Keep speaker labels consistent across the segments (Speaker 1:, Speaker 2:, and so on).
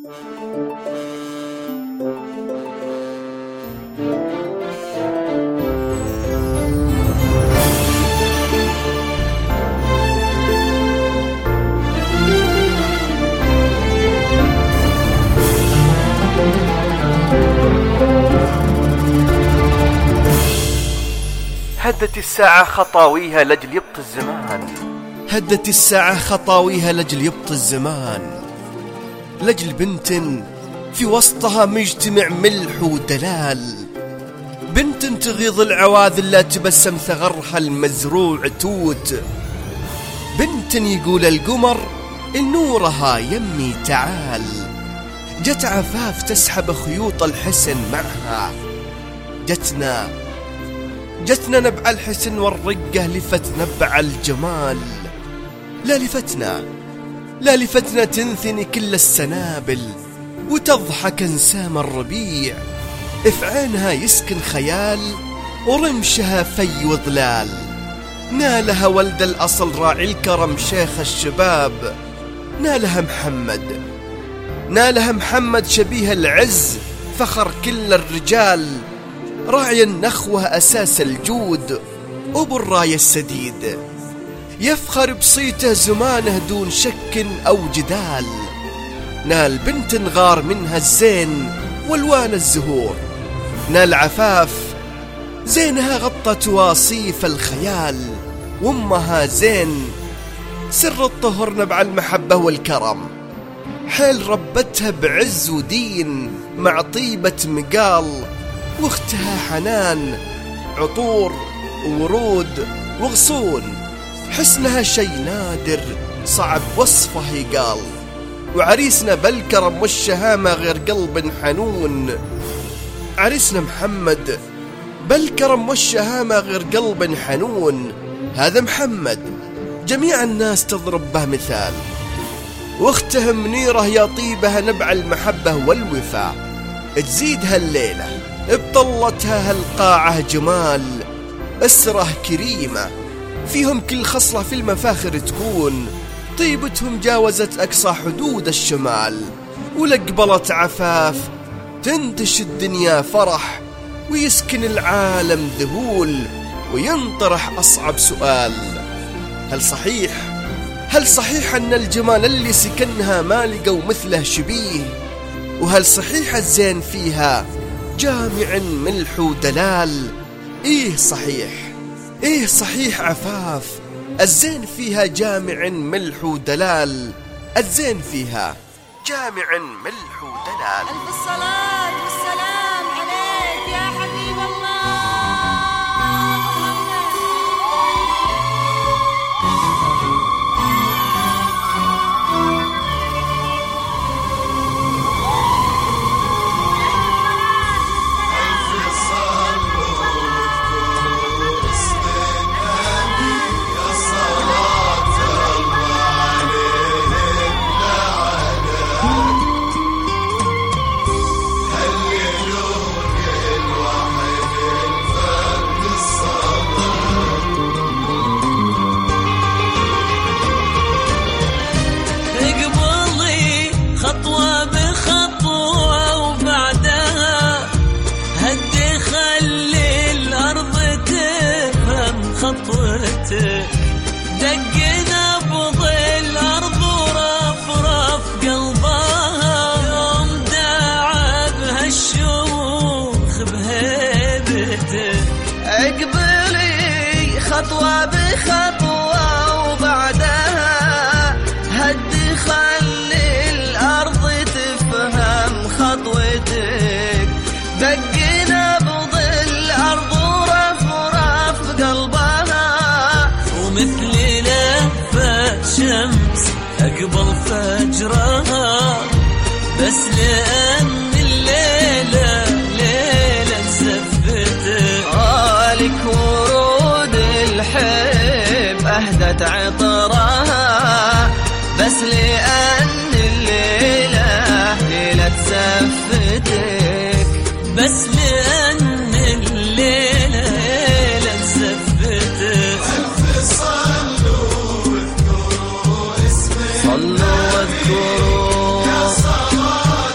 Speaker 1: هدت الساعة خطاويها لجل يبط الزمان،
Speaker 2: هدت الساعة خطاويها لجل يبط الزمان، لجل بنت في وسطها مجتمع ملح ودلال، بنت تغيظ العواذل لا تبسم ثغرها المزروع توت، بنت يقول القمر النورها يمي تعال، جت عفاف تسحب خيوط الحسن معها، جتنا نبع الحسن والرقة لفت نبع الجمال، لا لفتنا تنثني كل السنابل وتضحك انسام الربيع، في عينها يسكن خيال ورمشها في وظلال، نالها ولد الأصل راعي الكرم شيخ الشباب، نالها محمد شبيه العز فخر كل الرجال، راعي النخوة أساس الجود أبو الراية السديد، يفخر بصيته زمانه دون شك أو جدال، نال بنت غار منها الزين والوان الزهور، نال عفاف زينها غطت واصيف الخيال، وامها زين سر الطهر نبع المحبة والكرم، حيل ربتها بعز ودين مع طيبة مقال، واختها حنان عطور وورود وغصون، حسنها شي نادر صعب وصفه يقال، وعريسنا بالكرم والشهامة غير قلب حنون، عريسنا محمد بالكرم والشهامة غير قلب حنون، هذا محمد جميع الناس تضرب به مثال، واخته منيرة يا طيبها نبع المحبة والوفاء، تزيدها الليلة بطلتها هالقاعة جمال، أسره كريمة فيهم كل خصلة في المفاخر تكون، طيبتهم جاوزت أقصى حدود الشمال، ولقبلت عفاف تنتش الدنيا فرح، ويسكن العالم ذهول، وينطرح أصعب سؤال، هل صحيح أن الجمال اللي سكنها ما لقوا مثله شبيه؟ وهل صحيح الزين فيها جامع ملح ودلال؟ إيه صحيح عفاف الزين فيها جامع ملح ودلال، الزين فيها جامع ملح ودلال.
Speaker 3: ألف الصلاة والسلام عليك يا حبيب الله.
Speaker 4: خطوة بخطوة وبعدها هدي خلي الأرض تفهم خطوته، دق نبض الأرض ورفرف قلبها، يوم داعى بهالشوخ بهيبته،
Speaker 5: اقبلي خطوة بخطوة وبعدها هدي خلي الأرض تفهم خطوتك، دق نبض الأرض ورفرف قلبها،
Speaker 4: ومثل لفة شمس أقبل فجرها، بس لأن الليلة ليلة زفتك،
Speaker 5: لك ورود الحب أهدت عطرها، بس لأن الليلة ليلة زفتك،
Speaker 4: بس لأن الليلة ليلة زفتك.
Speaker 6: ألف صلوا واذكروا اسمك،
Speaker 5: صلوا واذكروا
Speaker 6: يا صلاة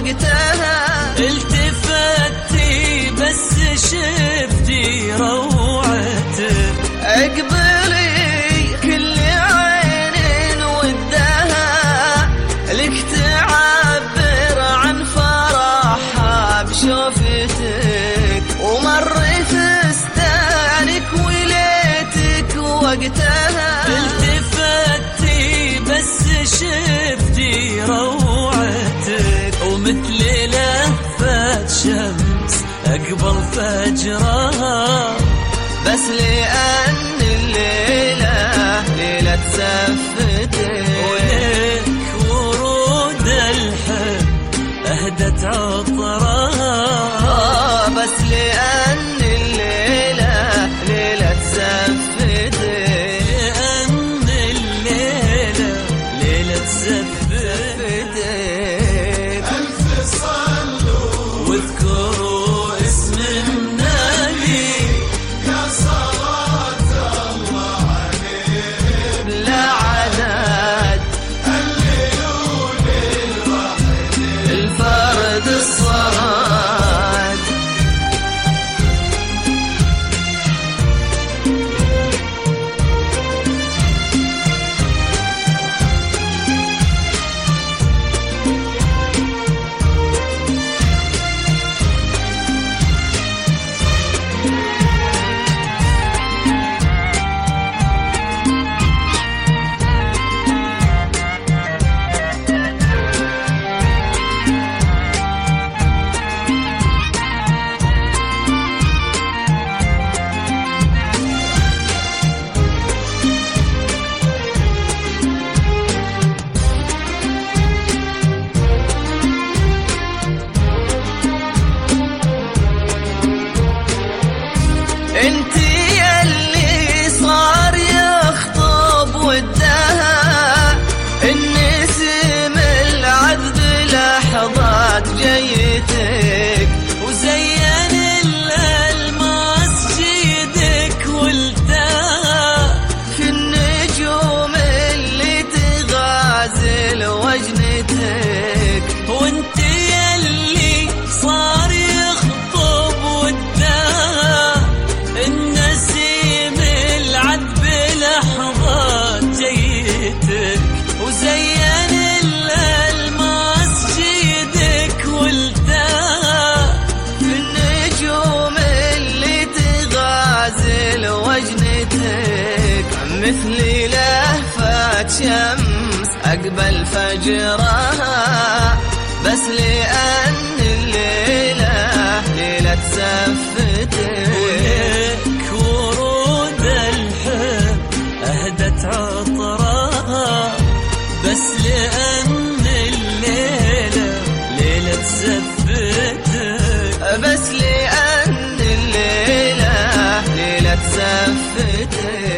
Speaker 5: وقتها
Speaker 4: التفتي بس شفتي روعتك.
Speaker 5: اقبلي كل عين ودها لك تعبر عن فرحها بشوفتك، ومر فستانك وليتك وقتها
Speaker 4: التفتي بس شفتي روعتك، ومثل لهفة شمس أقبل فجرها،
Speaker 5: بس لأن الليلة ليلة زفتك،
Speaker 4: ولك ورود الحب أهدت عطرها،
Speaker 5: بس لأن الليلة ليلة زفتك،
Speaker 4: لأن الليلة ليلة زفتك.
Speaker 6: ألف صلوا
Speaker 4: واذكروا اسم النبي
Speaker 6: يا صلاة الله عليه
Speaker 5: بلا عدد
Speaker 6: هللوا للوحد
Speaker 5: الفرد الصمد. انتي يلي صار يخطب ودها النسم العذب لحظات جيتك،
Speaker 4: وزين الألماس جيدك ولدها
Speaker 5: في النجوم اللي تغازل وجنتك،
Speaker 4: وانت يلي صار يخطب ودها النسيم العذب لحظات جيتك، وزين الألماس جيدك ولدها
Speaker 5: في النجوم اللي تغازل وجنتك، مثل لهفة شمس أقبل فجرها، بس لأن الليلة ليلة زفتك،
Speaker 4: ولك ورود الحب أهدت عطرها، بس لأن الليلة ليلة زفتك.
Speaker 5: بس لأن الليلة ليلة زفتك.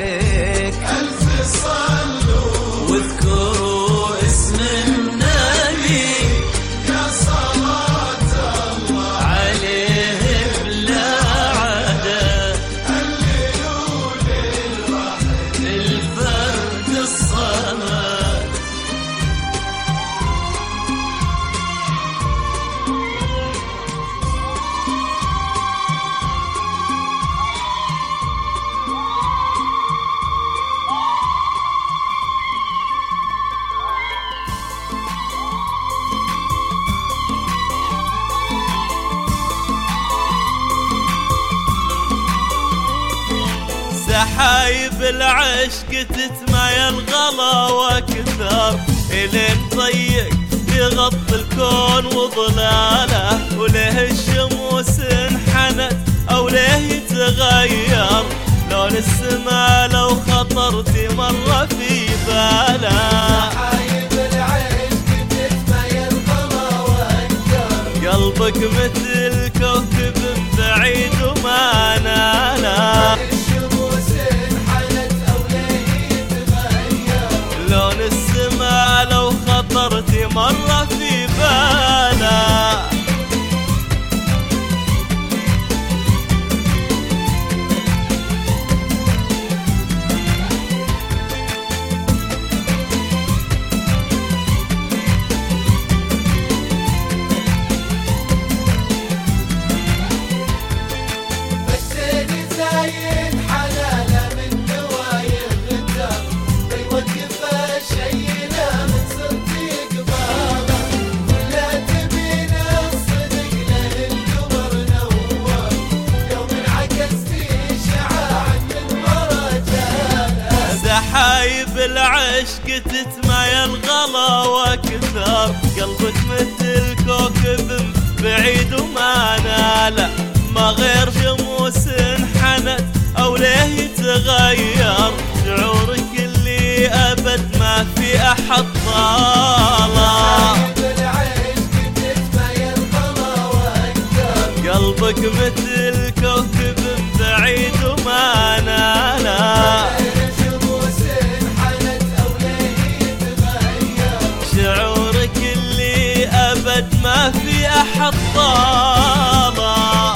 Speaker 6: ألف صلوا
Speaker 4: واذكروا اسم النبي
Speaker 6: يا صلاة الله
Speaker 4: عليه بلا عدد
Speaker 6: هللوا للوحد
Speaker 4: الفرد الصمد.
Speaker 7: سحايب العشق تتمايل غلا واكثر، الين ضيق يغطي الكون وظلاله، وله الشموس انحنت او ليه يتغير لون السما لو خطرتي مرة في باله.
Speaker 6: سحايب العشق تتمايل غلا واكثر،
Speaker 7: قلبك مثل كوكب بعيد وما ناله،
Speaker 6: الشموس انحنت أو ليه يتغير
Speaker 7: لون السما لو خطرتي مرة في باله. عشق تتمايل غلا واكثر، قلبك مثل كوكب بعيد وما ناله، ما غير شموس انحنت او ليه يتغير، شعورك اللي ابد ما في احد طاله. قلبك مثل كوكب بعيد وما ناله، شعورك اللي ابد ما في احد طاله.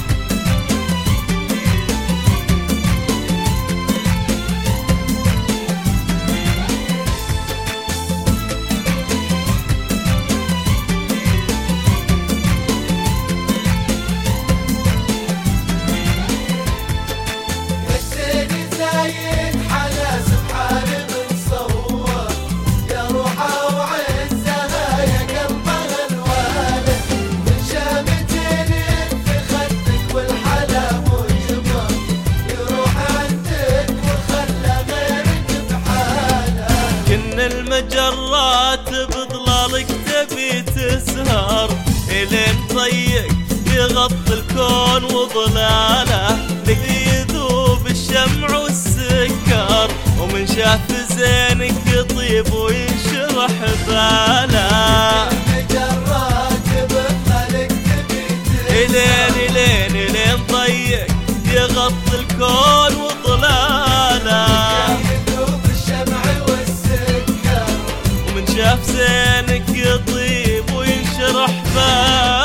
Speaker 7: المجرات بظلالك تبي تسهر، الين طيق يغطي الكون وظلاله، يذوب الشمع والسكر، ومن شاف زينك يطيب وينشرح باله. المجرات بظلالك تبي تسهر، الين طيق يغطي الكون وظلاله، شاف زينك يطيب وينشرح باله.